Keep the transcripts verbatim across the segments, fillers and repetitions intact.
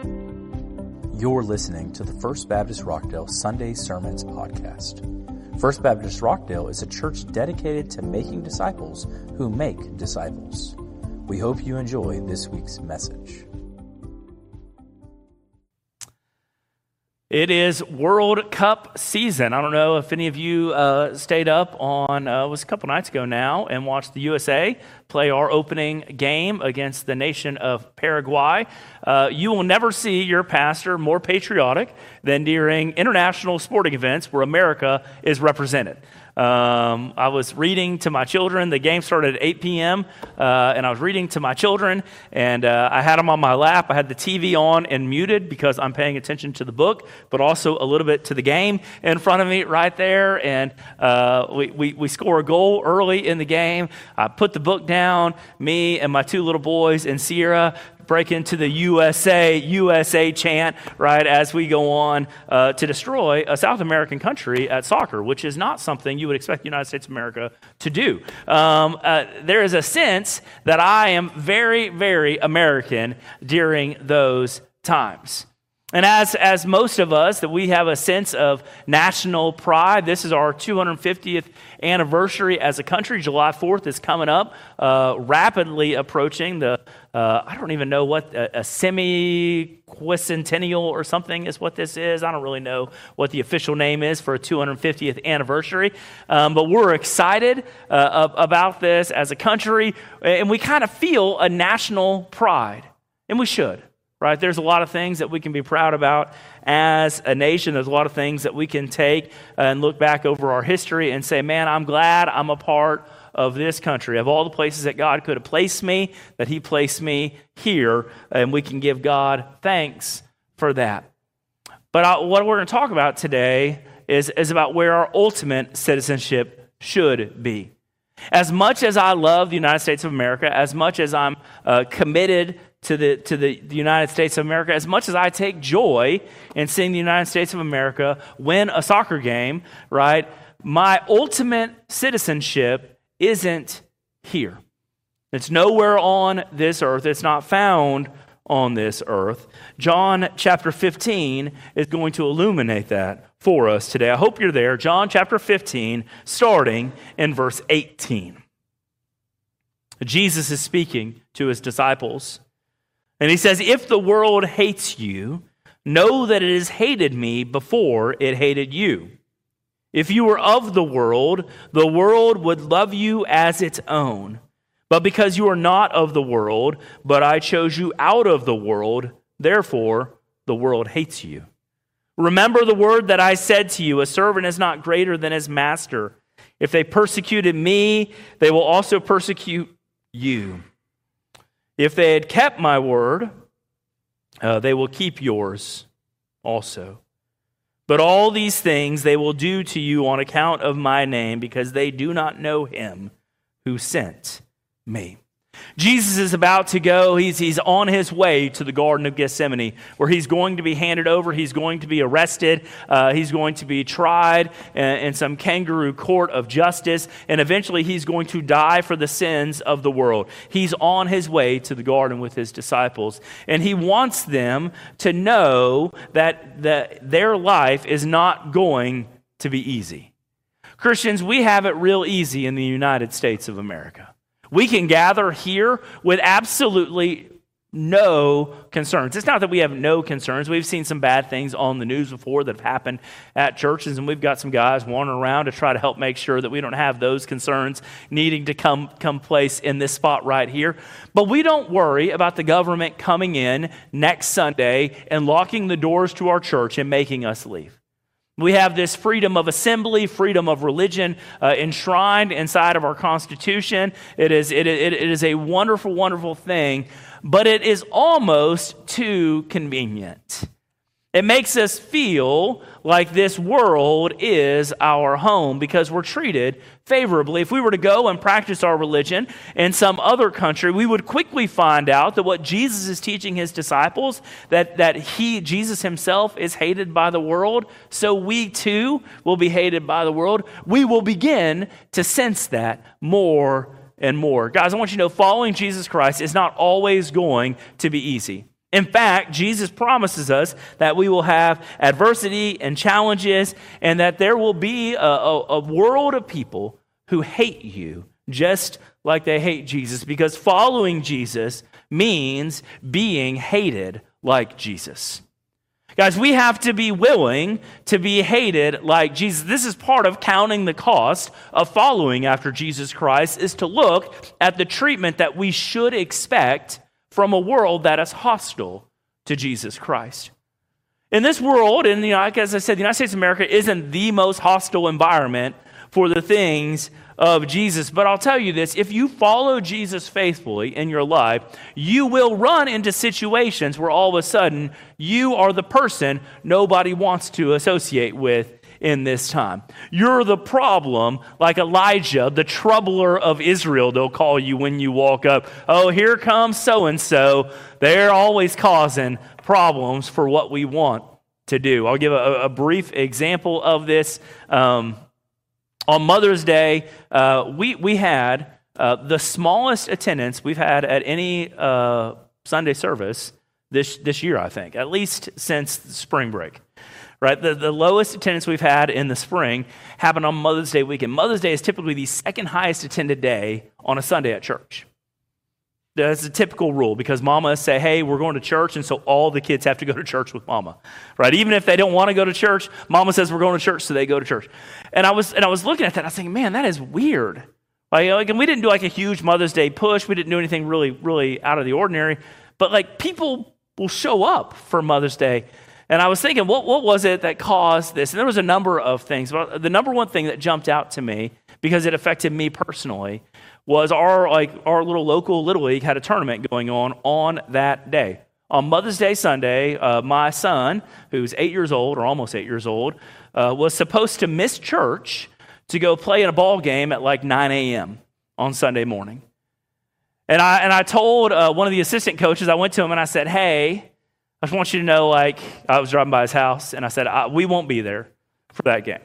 You're listening to the First Baptist Rockdale Sunday Sermons podcast. First Baptist Rockdale is a church dedicated to making disciples who make disciples. We hope you enjoy this week's message. It is World Cup season. I don't know if any of you uh, stayed up on, uh, it was a couple nights ago now, and watched the U S A play our opening game against the nation of Paraguay. Uh, you will never see your pastor more patriotic than during international sporting events where America is represented. Um, I was reading to my children. The game started at eight p.m., uh, and I was reading to my children, and uh, I had them on my lap. I had the T V on and muted because I'm paying attention to the book, but also a little bit to the game in front of me right there, and uh, we, we, we score a goal early in the game. I put the book down, me and my two little boys and Sierra break into the U S A, U S A chant, right, as we go on uh, to destroy a South American country at soccer, which is not something you would expect the United States of America to do. Um, uh, there is a sense that I am very, very American during those times. And as as most of us, that we have a sense of national pride. This is our two hundred fiftieth anniversary as a country. July fourth is coming up, uh, rapidly approaching the, uh, I don't even know what, a, a semi-quicentennial or something is what this is. I don't really know what the official name is for a two hundred fiftieth anniversary. Um, but we're excited uh, about this as a country, and we kind of feel a national pride, and we should. Right? There's a lot of things that we can be proud about as a nation. There's a lot of things that we can take and look back over our history and say, man, I'm glad I'm a part of this country. Of all the places that God could have placed me, that he placed me here, and we can give God thanks for that. But I, what we're going to talk about today is, is about where our ultimate citizenship should be. As much as I love the United States of America, as much as I'm uh, committed to the to the, the United States of America, as much as I take joy in seeing the United States of America win a soccer game, right, my ultimate citizenship isn't here. It's nowhere on this earth. It's not found on this earth. John chapter fifteen is going to illuminate that for us today. I hope you're there. John chapter fifteen, starting in verse eighteen. Jesus is speaking to his disciples. And he says, if the world hates you, know that it has hated me before it hated you. If you were of the world, the world would love you as its own. But because you are not of the world, but I chose you out of the world, therefore the world hates you. Remember the word that I said to you, a servant is not greater than his master. If they persecuted me, they will also persecute you. If they had kept my word, uh, they will keep yours also. But all these things they will do to you on account of my name, because they do not know him who sent me. Jesus is about to go. He's, he's on his way to the Garden of Gethsemane, where he's going to be handed over. He's going to be arrested. Uh, he's going to be tried in, in some kangaroo court of justice. And eventually he's going to die for the sins of the world. He's on his way to the garden with his disciples. And he wants them to know that, that their life is not going to be easy. Christians, we have it real easy in the United States of America. We can gather here with absolutely no concerns. It's not that we have no concerns. We've seen some bad things on the news before that have happened at churches, and we've got some guys wandering around to try to help make sure that we don't have those concerns needing to come, come place in this spot right here. But we don't worry about the government coming in next Sunday and locking the doors to our church and making us leave. We have this freedom of assembly, freedom of religion uh, enshrined inside of our Constitution. It is, it, it, it is a wonderful, wonderful thing, but it is almost too convenient. It makes us feel like this world is our home because we're treated favorably. If we were to go and practice our religion in some other country, we would quickly find out that what Jesus is teaching his disciples, that, that he, Jesus himself, is hated by the world, so we too will be hated by the world. We will begin to sense that more and more. Guys, I want you to know following Jesus Christ is not always going to be easy. In fact, Jesus promises us that we will have adversity and challenges, and that there will be a, a, a world of people who hate you just like they hate Jesus, because following Jesus means being hated like Jesus. Guys, we have to be willing to be hated like Jesus. This is part of counting the cost of following after Jesus Christ, is to look at the treatment that we should expect from a world that is hostile to Jesus Christ. In this world, and you know, as I said, the United States of America isn't the most hostile environment for the things of Jesus. But I'll tell you this, if you follow Jesus faithfully in your life, you will run into situations where all of a sudden you are the person nobody wants to associate with in this time. You're the problem, like Elijah, the troubler of Israel, they'll call you when you walk up. Oh, here comes so-and-so. They're always causing problems for what we want to do. I'll give a, a brief example of this. Um, On Mother's Day, uh, we, we had uh, the smallest attendance we've had at any uh, Sunday service this, this year, I think, at least since spring break. Right, the, the lowest attendance we've had in the spring happened on Mother's Day weekend. Mother's Day is typically the second highest attended day on a Sunday at church. That's a typical rule, because mamas say, hey, we're going to church, and so all the kids have to go to church with mama, right? Even if they don't want to go to church, mama says we're going to church, so they go to church. And I was and I was looking at that, and I was thinking, man, that is weird. Like, like, and we didn't do like a huge Mother's Day push. We didn't do anything really, really out of the ordinary. But like, people will show up for Mother's Day. And I was thinking, what, what was it that caused this? And there was a number of things. But the number one thing that jumped out to me, because it affected me personally, was our like our little local Little League had a tournament going on on that day. On Mother's Day Sunday, uh, my son, who's eight years old, or almost eight years old, uh, was supposed to miss church to go play in a ball game at like nine a.m. on Sunday morning. And I and I told uh, one of the assistant coaches, I went to him and I said, hey, I just want you to know, like, I was driving by his house, and I said, I, we won't be there for that game.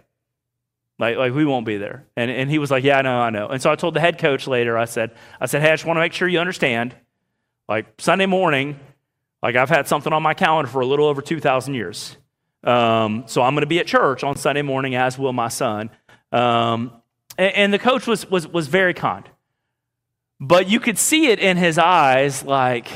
Like, like we won't be there. And and he was like, yeah, I know, I know. And so I told the head coach later, I said, I said, hey, I just want to make sure you understand, like, Sunday morning, like, I've had something on my calendar for a little over two thousand years. Um, so I'm going to be at church on Sunday morning, as will my son. Um, and, and the coach was was was very kind. But you could see it in his eyes, like,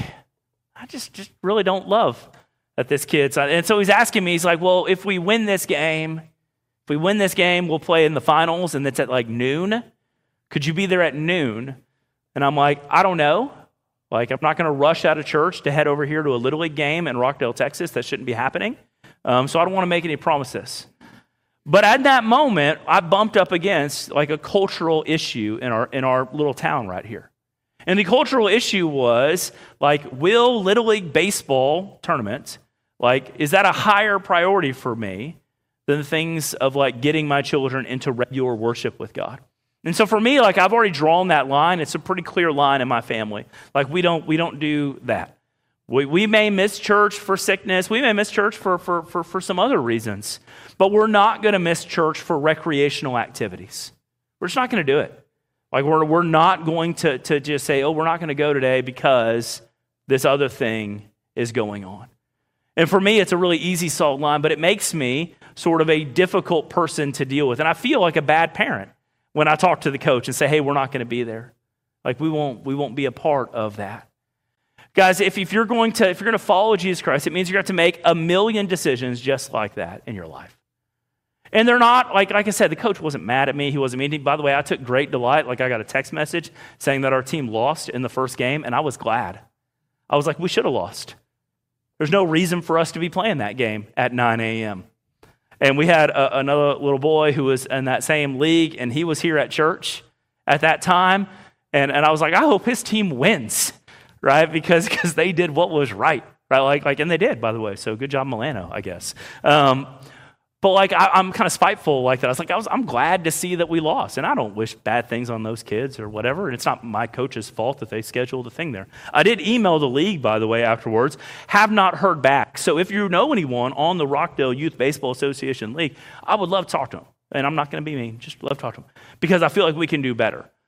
I just, just really don't love that this kid's. And so he's asking me, he's like, well, if we win this game, if we win this game, we'll play in the finals, and it's at like noon. Could you be there at noon? And I'm like, I don't know. Like, I'm not going to rush out of church to head over here to a Little League game in Rockdale, Texas. That shouldn't be happening. Um, so I don't want to make any promises. But at that moment, I bumped up against like a cultural issue in our in our little town right here. And the cultural issue was, like, will Little League baseball tournament, like, is that a higher priority for me than the things of, like, getting my children into regular worship with God? And so for me, like, I've already drawn that line. It's a pretty clear line in my family. Like, we don't we don't do that. We we may miss church for sickness. We may miss church for for for, for some other reasons. But we're not going to miss church for recreational activities. We're just not going to do it. Like, we're, we're not going to, to just say, oh, we're not going to go today because this other thing is going on. And for me, it's a really easy salt line, but it makes me sort of a difficult person to deal with. And I feel like a bad parent when I talk to the coach and say, hey, we're not going to be there. Like, we won't we won't be a part of that. Guys, if, if you're going to if you're going to follow Jesus Christ, it means you're going to have to make a million decisions just like that in your life. And they're not, like like I said, the coach wasn't mad at me. He wasn't mean. By the way, I took great delight. Like, I got a text message saying that our team lost in the first game, and I was glad. I was like, we should have lost. There's no reason for us to be playing that game at nine a.m. And we had a, another little boy who was in that same league, and he was here at church at that time. And, and I was like, I hope his team wins, right? Because because they did what was right, right? Like, like, and they did, by the way. So good job, Milano, I guess. Um But like, I, I'm kind of spiteful like that. I was like, I was, I'm glad to see that we lost. And I don't wish bad things on those kids or whatever. And it's not my coach's fault that they scheduled a thing there. I did email the league, by the way, afterwards. Have not heard back. So if you know anyone on the Rockdale Youth Baseball Association League, I would love to talk to them. And I'm not going to be mean. Just love to talk to them. Because I feel like we can do better.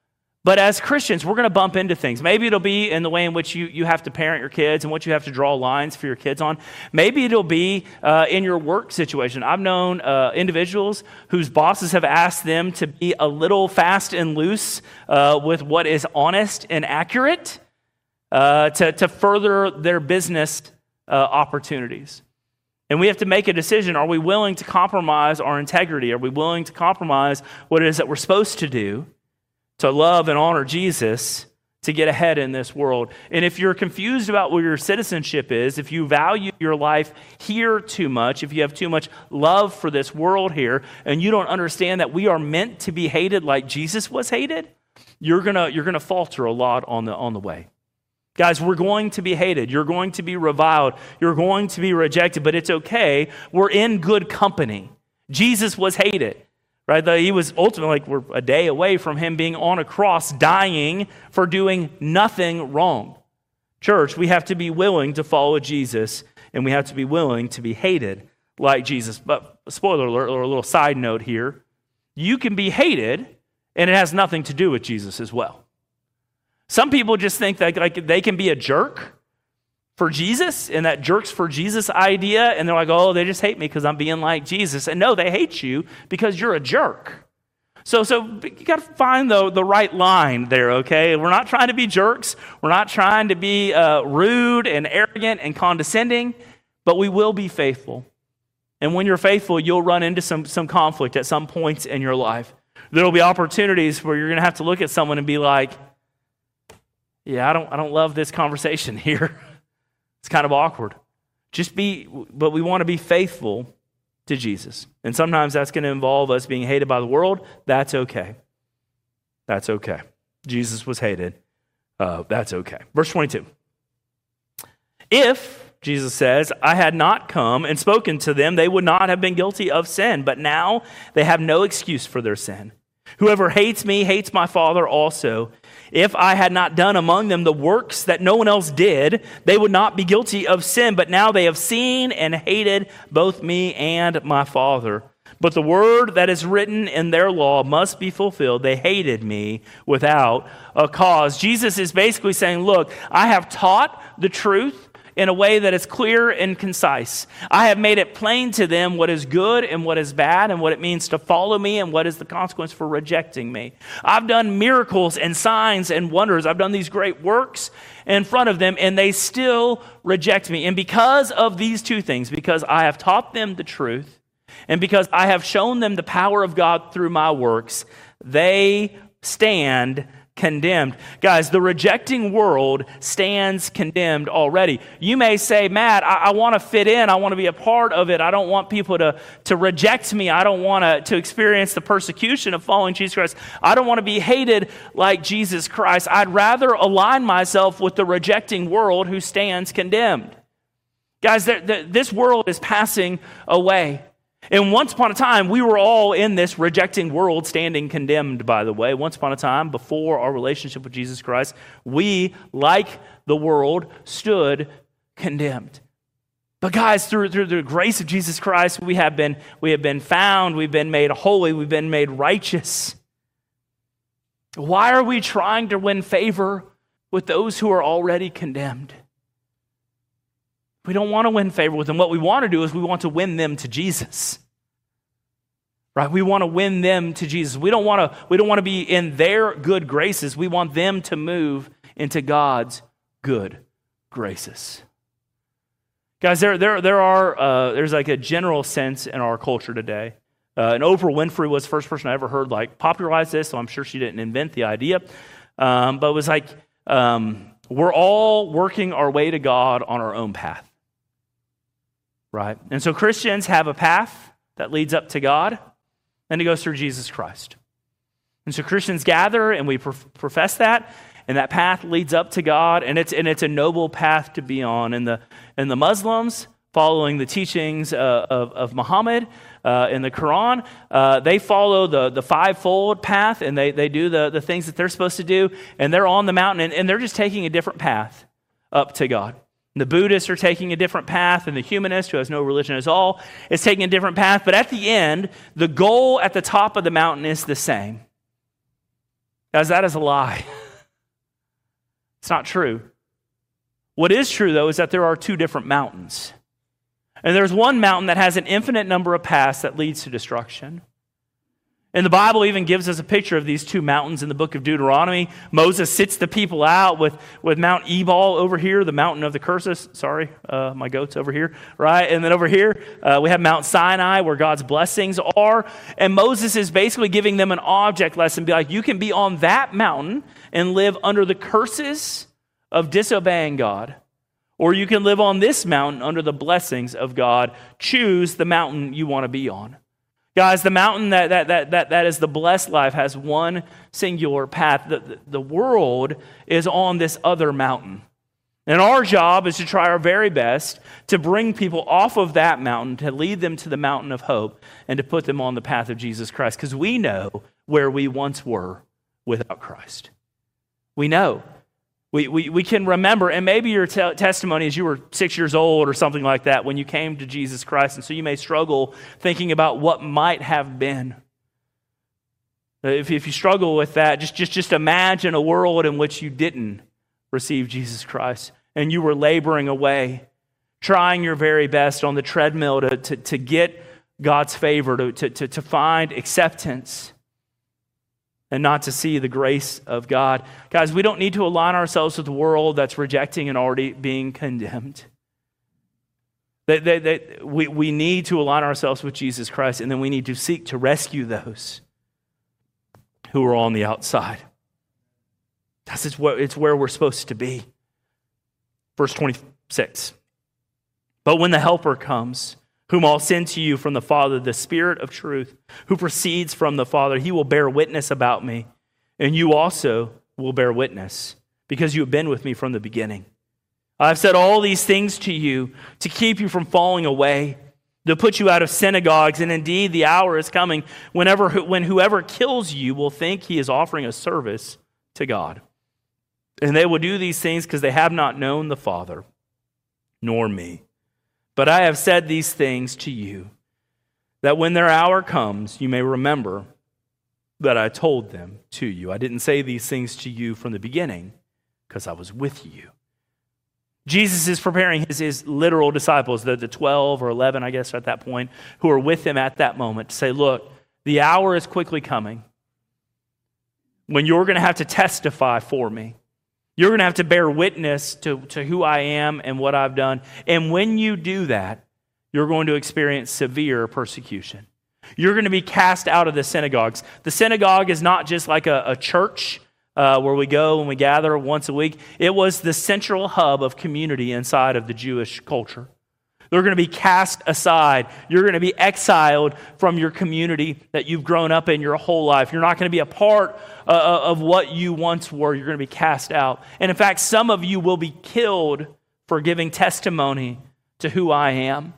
But as Christians, we're going to bump into things. Maybe it'll be in the way in which you, you have to parent your kids and what you have to draw lines for your kids on. Maybe it'll be uh, in your work situation. I've known uh, individuals whose bosses have asked them to be a little fast and loose uh, with what is honest and accurate uh, to, to further their business uh, opportunities. And we have to make a decision. Are we willing to compromise our integrity? Are we willing to compromise what it is that we're supposed to do to love and honor Jesus to get ahead in this world? And if you're confused about what your citizenship is, if you value your life here too much, if you have too much love for this world here, and you don't understand that we are meant to be hated like Jesus was hated, you're gonna you're gonna falter a lot on the on the way. Guys, we're going to be hated. You're going to be reviled. You're going to be rejected, but it's okay. We're in good company. Jesus was hated. Right? He was ultimately, like, we're a day away from him being on a cross, dying for doing nothing wrong. Church, we have to be willing to follow Jesus, and we have to be willing to be hated like Jesus. But spoiler alert, or a little side note here, you can be hated, and it has nothing to do with Jesus as well. Some people just think that like they can be a jerk for Jesus, and that jerks for Jesus idea, and they're like, oh, they just hate me because I'm being like Jesus. And no, they hate you because you're a jerk. So so you got to find the, the right line there, okay? We're not trying to be jerks. We're not trying to be uh, rude and arrogant and condescending, but we will be faithful. And when you're faithful, you'll run into some, some conflict at some points in your life. There will be opportunities where you're going to have to look at someone and be like, yeah, I don't I don't love this conversation here. It's kind of awkward. Just be, but we want to be faithful to Jesus. And sometimes that's going to involve us being hated by the world. That's okay. That's okay. Jesus was hated. Uh, that's okay. Verse twenty-two. If, Jesus says, I had not come and spoken to them, they would not have been guilty of sin. But now they have no excuse for their sin. Whoever hates me hates my Father also. If I had not done among them the works that no one else did, they would not be guilty of sin. But now they have seen and hated both me and my Father. But the word that is written in their law must be fulfilled. They hated me without a cause. Jesus is basically saying, look, I have taught the truth in a way that is clear and concise. I have made it plain to them what is good and what is bad and what it means to follow me and what is the consequence for rejecting me. I've done miracles and signs and wonders. I've done these great works in front of them, and they still reject me. And because of these two things, because I have taught them the truth and because I have shown them the power of God through my works, they stand condemned. Guys, the rejecting world stands condemned already. You may say, Matt, I, I want to fit in. I want to be a part of it. I don't want people to, to reject me. I don't want to, to experience the persecution of following Jesus Christ. I don't want to be hated like Jesus Christ. I'd rather align myself with the rejecting world who stands condemned. Guys, the, the, this world is passing away. And once upon a time, we were all in this rejecting world standing condemned, by the way. Once upon a time, before our relationship with Jesus Christ, we, like the world, stood condemned. But guys, through, through the grace of Jesus Christ, we have been, we have been found, we've been made holy, we've been made righteous. Why are we trying to win favor with those who are already condemned? We don't want to win favor with them. What we want to do is we want to win them to Jesus. Right? We want to win them to Jesus. We don't want to, we don't want to be in their good graces. We want them to move into God's good graces. Guys, there, there, there are, uh, there's like a general sense in our culture today. Uh, and Oprah Winfrey was the first person I ever heard like popularize this, so I'm sure she didn't invent the idea. Um, but it was like, um, we're all working our way to God on our own path. Right? And so Christians have a path that leads up to God, and it goes through Jesus Christ. And so Christians gather, and we prof- profess that, and that path leads up to God, and it's and it's a noble path to be on. And the and the Muslims, following the teachings uh, of, of Muhammad uh, in the Quran, uh, they follow the, the fivefold path, and they, they do the, the things that they're supposed to do, and they're on the mountain, and, and they're just taking a different path up to God. The Buddhists are taking a different path, and the humanist, who has no religion at all, is taking a different path. But at the end, the goal at the top of the mountain is the same. Guys, that is a lie. It's not true. What is true, though, is that there are two different mountains. And there's one mountain that has an infinite number of paths that leads to destruction. And the Bible even gives us a picture of these two mountains in the book of Deuteronomy. Moses sits the people out with, with Mount Ebal over here, the mountain of the curses. Sorry, uh, my goat's over here, right? And then over here, uh, we have Mount Sinai where God's blessings are. And Moses is basically giving them an object lesson. Be like, you can be on that mountain and live under the curses of disobeying God. Or you can live on this mountain under the blessings of God. Choose the mountain you want to be on. Guys, the mountain that, that, that, that, that is the blessed life has one singular path. The, the world is on this other mountain. And our job is to try our very best to bring people off of that mountain, to lead them to the mountain of hope, and to put them on the path of Jesus Christ. Because we know where we once were without Christ. We know. We, we, we can remember, and maybe your te- testimony is you were six years old or something like that when you came to Jesus Christ, and so you may struggle thinking about what might have been. If, if you struggle with that, just, just, just imagine a world in which you didn't receive Jesus Christ, and you were laboring away, trying your very best on the treadmill to, to, to get God's favor, to, to, to find acceptance, and not to see the grace of God. Guys, we don't need to align ourselves with the world that's rejecting and already being condemned. That, that, that we, we need to align ourselves with Jesus Christ, and then we need to seek to rescue those who are on the outside. That's it's where, it's where we're supposed to be. Verse twenty-six. But when the Helper comes, whom I'll send to you from the Father, the Spirit of truth, who proceeds from the Father, he will bear witness about me, and you also will bear witness, because you have been with me from the beginning. I've said all these things to you to keep you from falling away, to put you out of synagogues, and indeed the hour is coming whenever when whoever kills you will think he is offering a service to God. And they will do these things because they have not known the Father, nor me. But I have said these things to you, that when their hour comes, you may remember that I told them to you. I didn't say these things to you from the beginning, because I was with you. Jesus is preparing his, his literal disciples, the, the twelve or eleven, I guess, at that point, who are with him at that moment, to say, look, the hour is quickly coming when you're going to have to testify for me. You're going to have to bear witness to, to who I am and what I've done. And when you do that, you're going to experience severe persecution. You're going to be cast out of the synagogues. The synagogue is not just like a, a church uh, where we go and we gather once a week. It was the central hub of community inside of the Jewish culture. They're going to be cast aside. You're going to be exiled from your community that you've grown up in your whole life. You're not going to be a part uh, of what you once were. You're going to be cast out. And in fact, some of you will be killed for giving testimony to who I am.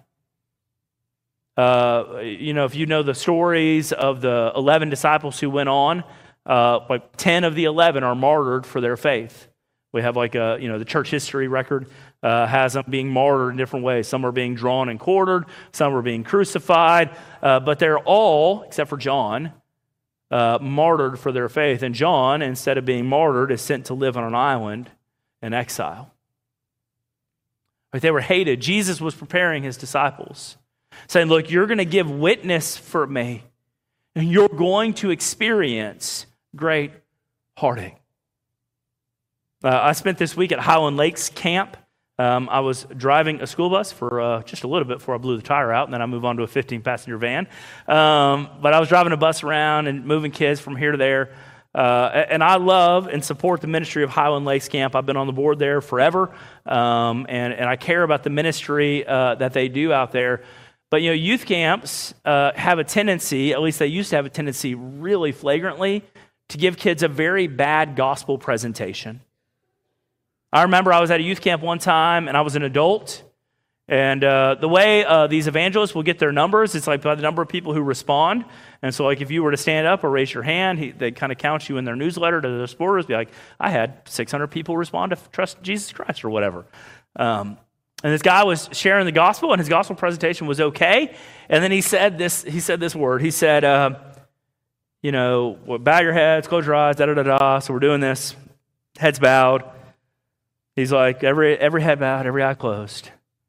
Uh, you know, if you know the stories of the eleven disciples who went on, uh, like ten of the eleven are martyred for their faith. We have like a, you know, the church history record uh, has them being martyred in different ways. Some are being drawn and quartered. Some are being crucified. Uh, but they're all, except for John, uh, martyred for their faith. And John, instead of being martyred, is sent to live on an island in exile. Like they were hated. Jesus was preparing his disciples, saying, look, you're going to give witness for me, and you're going to experience great heartache. Uh, I spent this week at Highland Lakes Camp. Um, I was driving a school bus for uh, just a little bit before I blew the tire out, and then I moved on to a fifteen-passenger van. Um, but I was driving a bus around and moving kids from here to there. Uh, and I love and support the ministry of Highland Lakes Camp. I've been on the board there forever, um, and, and I care about the ministry uh, that they do out there. But, you know, youth camps uh, have a tendency, at least they used to have a tendency really flagrantly, to give kids a very bad gospel presentation. I remember I was at a youth camp one time, and I was an adult, and uh, the way uh, these evangelists will get their numbers, it's like by the number of people who respond. And so like if you were to stand up or raise your hand, he, they kind of count you in their newsletter to their supporters, be like, I had six hundred people respond to trust Jesus Christ or whatever. Um, and this guy was sharing the gospel, and his gospel presentation was okay. And then he said this, he said this word. He said, uh, you know, well, bow your heads, close your eyes, da da da da. So we're doing this, heads bowed. He's like, every every head bowed, every eye closed.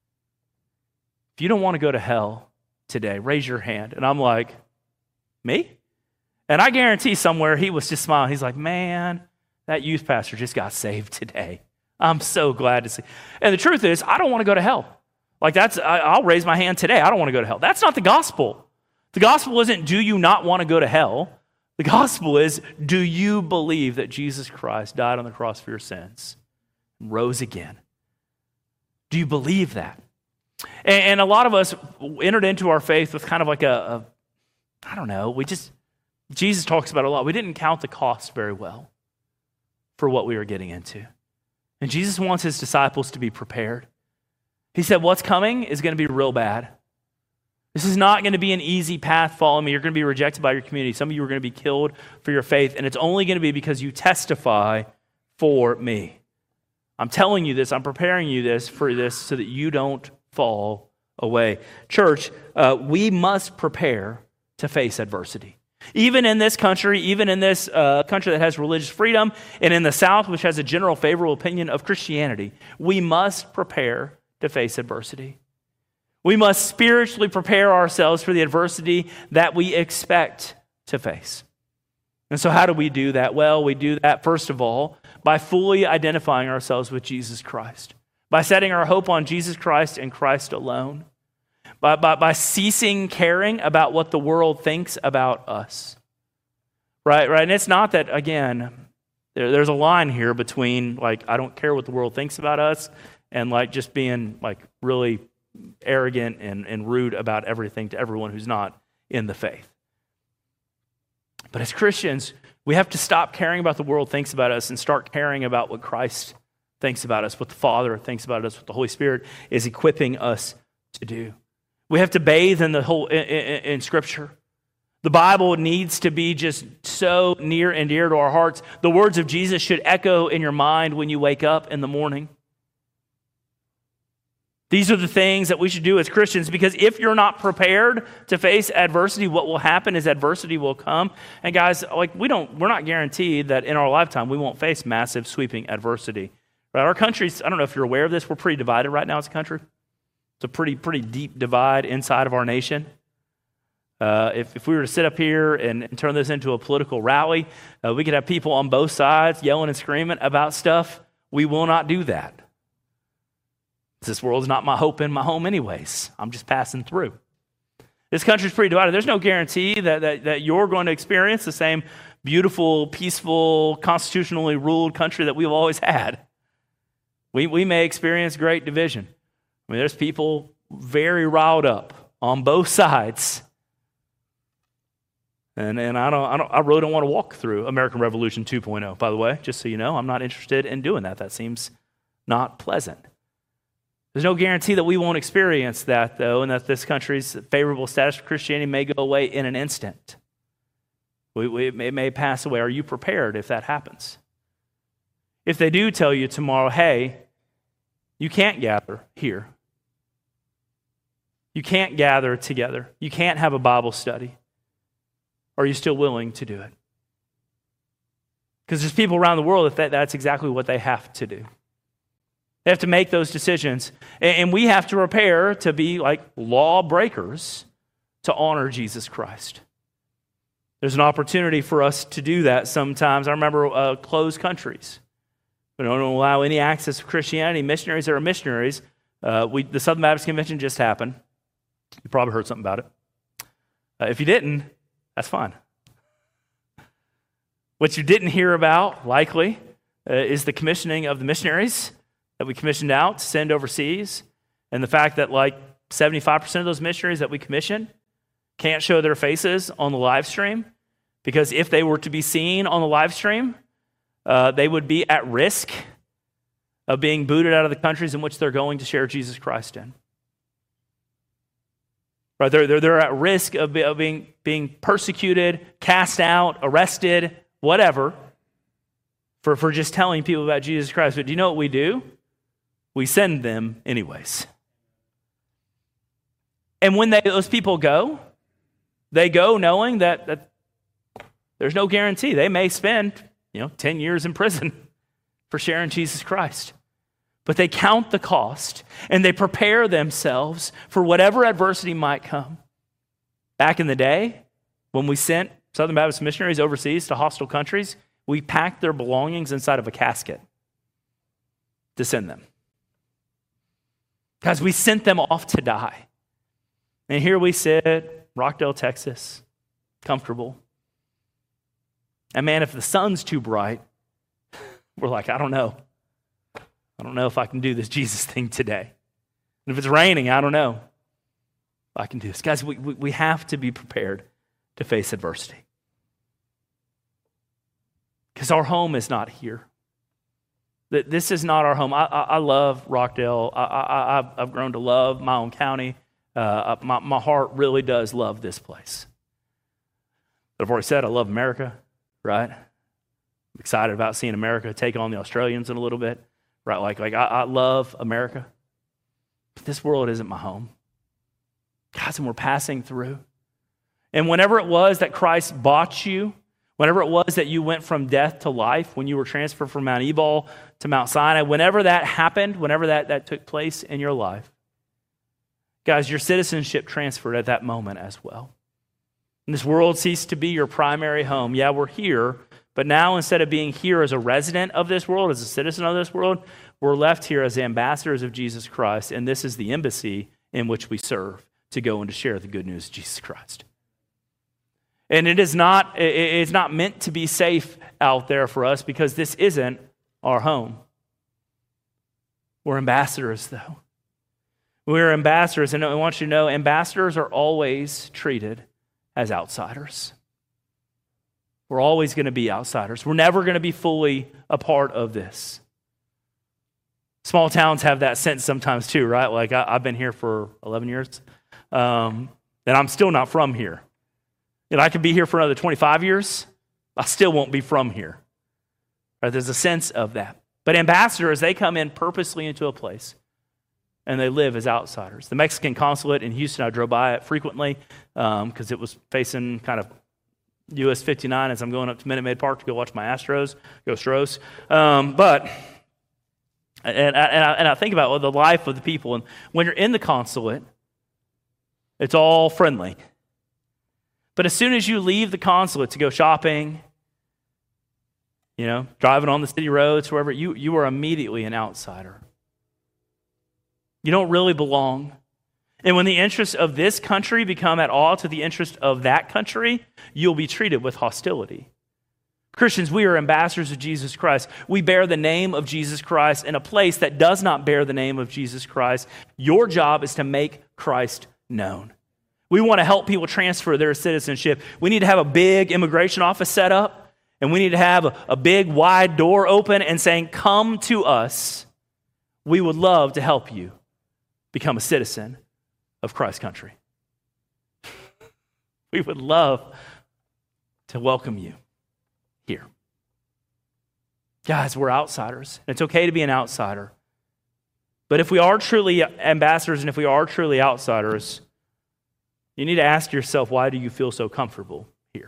If you don't want to go to hell today, raise your hand. And I'm like, me? And I guarantee somewhere he was just smiling. He's like, man, that youth pastor just got saved today. I'm so glad to see. And the truth is, I don't want to go to hell. Like that's, I, I'll raise my hand today. I don't want to go to hell. That's not the gospel. The gospel isn't, do you not want to go to hell? The gospel is, do you believe that Jesus Christ died on the cross for your sins and rose again? Do you believe that? And, and a lot of us entered into our faith with kind of like a, a, I don't know, we just, Jesus talks about it a lot. We didn't count the cost very well for what we were getting into. And Jesus wants his disciples to be prepared. He said, what's coming is going to be real bad. This is not going to be an easy path. Follow me. You're going to be rejected by your community. Some of you are going to be killed for your faith, and it's only going to be because you testify for me. I'm telling you this. I'm preparing you this for this so that you don't fall away. Church, uh, we must prepare to face adversity. Even in this country, even in this uh, country that has religious freedom, and in the South, which has a general favorable opinion of Christianity, we must prepare to face adversity. We must spiritually prepare ourselves for the adversity that we expect to face. And so how do we do that? Well, we do that, first of all, by fully identifying ourselves with Jesus Christ, by setting our hope on Jesus Christ and Christ alone, by, by, by ceasing caring about what the world thinks about us. Right, right? And it's not that, again, there, there's a line here between, like, I don't care what the world thinks about us, and, like, just being, like, really arrogant and, and rude about everything to everyone who's not in the faith. But as Christians, we have to stop caring about the world thinks about us and start caring about what Christ thinks about us, what the Father thinks about us, what the Holy Spirit is equipping us to do. We have to bathe in the whole in, in, in Scripture. The Bible needs to be just so near and dear to our hearts. The words of Jesus should echo in your mind when you wake up in the morning. These are the things that we should do as Christians, because if you're not prepared to face adversity, what will happen is adversity will come. And guys, like we don't, we're not guaranteed that in our lifetime we won't face massive, sweeping adversity. Right? Our country's, I don't know if you're aware of this, we're pretty divided right now as a country. It's a pretty, pretty deep divide inside of our nation. Uh, if, if we were to sit up here and, and turn this into a political rally, uh, we could have people on both sides yelling and screaming about stuff. We will not do that. This world's not my hope in my home anyways. I'm just passing through. This country's pretty divided. There's no guarantee that, that, that you're going to experience the same beautiful, peaceful, constitutionally ruled country that we've always had. We, we may experience great division. I mean, there's people very riled up on both sides. And, and I, don't, I, don't, I really don't want to walk through American Revolution two point oh, by the way, just so you know. I'm not interested in doing that. That seems not pleasant. There's no guarantee that we won't experience that, though, and that this country's favorable status for Christianity may go away in an instant. We, we, it may pass away. Are you prepared if that happens? If they do tell you tomorrow, hey, you can't gather here. You can't gather together. You can't have a Bible study. Are you still willing to do it? Because there's people around the world that that's exactly what they have to do. They have to make those decisions. And we have to prepare to be like lawbreakers to honor Jesus Christ. There's an opportunity for us to do that sometimes. I remember uh, closed countries. We don't allow any access to Christianity. Missionaries that are missionaries. Uh, we, the Southern Baptist Convention just happened. You probably heard something about it. Uh, if you didn't, that's fine. What you didn't hear about, likely, uh, is the commissioning of the missionaries that we commissioned out to send overseas, and the fact that like seventy-five percent of those missionaries that we commission can't show their faces on the live stream, because if they were to be seen on the live stream, uh, they would be at risk of being booted out of the countries in which they're going to share Jesus Christ in. Right? They're, they're, they're at risk of, be, of being, being persecuted, cast out, arrested, whatever, for, for just telling people about Jesus Christ. But do you know what we do? We send them anyways. And when they, those people go, they go knowing that, that There's no guarantee. They may spend, you know, ten years in prison for sharing Jesus Christ. But they count the cost and they prepare themselves for whatever adversity might come. Back in the day, when we sent Southern Baptist missionaries overseas to hostile countries, we packed their belongings inside of a casket to send them. Guys, we sent them off to die. And here we sit, Rockdale, Texas, comfortable. And man, if the sun's too bright, we're like, I don't know. I don't know if I can do this Jesus thing today. And if it's raining, I don't know if I can do this. Guys, we, we, we have to be prepared to face adversity. Because our home is not here. This is not our home. I, I, I love Rockdale. I, I, I've, I've grown to love my own county. Uh, my, my heart really does love this place. But I've already said I love America, right? I'm excited about seeing America take on the Australians in a little bit, right? Like, like I, I love America. But this world isn't my home. Guys, and we're passing through. And whenever it was that Christ bought you, whenever it was that you went from death to life, when you were transferred from Mount Ebal to Mount Sinai, whenever that happened, whenever that, that took place in your life, guys, your citizenship transferred at that moment as well. And this world ceased to be your primary home. Yeah, we're here, but now instead of being here as a resident of this world, as a citizen of this world, we're left here as ambassadors of Jesus Christ, and this is the embassy in which we serve to go and to share the good news of Jesus Christ. And it is not, it's not meant to be safe out there for us because this isn't our home. We're ambassadors, though. We're ambassadors, and I want you to know, ambassadors are always treated as outsiders. We're always going to be outsiders. We're never going to be fully a part of this. Small towns have that sense sometimes too, right? Like I, I've been here for eleven years, um, and I'm still not from here. You know, I could be here for another twenty-five years. I still won't be from here. Right? There's a sense of that. But ambassadors, they come in purposely into a place, and they live as outsiders. The Mexican consulate in Houston, I drove by it frequently because um, it was facing kind of U S fifty-nine as I'm going up to Minute Maid Park to go watch my Astros, go Stros. Um, but, and, and, I, and I think about well, the life of the people. And when you're in the consulate, it's all friendly. But as soon as you leave the consulate to go shopping, you know, driving on the city roads, wherever, you, you are immediately an outsider. You don't really belong. And when the interests of this country become at odds to the interest of that country, you'll be treated with hostility. Christians, we are ambassadors of Jesus Christ. We bear the name of Jesus Christ in a place that does not bear the name of Jesus Christ. Your job is to make Christ known. We want to help people transfer their citizenship. We need to have a big immigration office set up, and we need to have a, a big wide door open and saying, come to us. We would love to help you become a citizen of Christ's country. We would love to welcome you here. Guys, we're outsiders. It's okay to be an outsider. But if we are truly ambassadors and if we are truly outsiders, you need to ask yourself, why do you feel so comfortable here?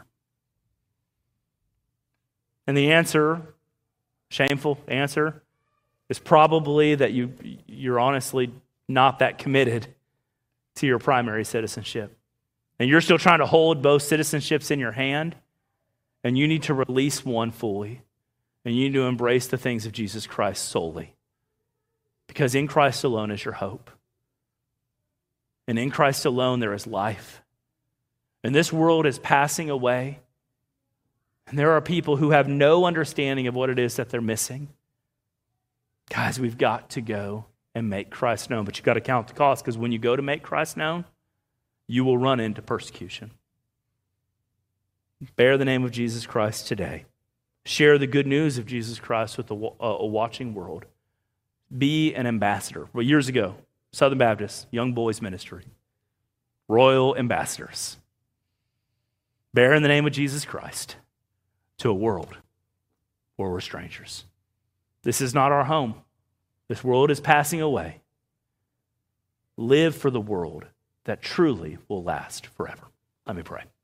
And the answer, shameful answer, is probably that you, you're honestly not that committed to your primary citizenship. And you're still trying to hold both citizenships in your hand, and you need to release one fully, and you need to embrace the things of Jesus Christ solely. Because in Christ alone is your hope. And in Christ alone there is life. And this world is passing away. And there are people who have no understanding of what it is that they're missing. Guys, we've got to go and make Christ known. But you've got to count the cost, because when you go to make Christ known, you will run into persecution. Bear the name of Jesus Christ today. Share the good news of Jesus Christ with a, a watching world. Be an ambassador. Well, years ago, Southern Baptist Young Boys Ministry, royal ambassadors, bearing the name of Jesus Christ to a world where we're strangers. This is not our home. This world is passing away. Live for the world that truly will last forever. Let me pray.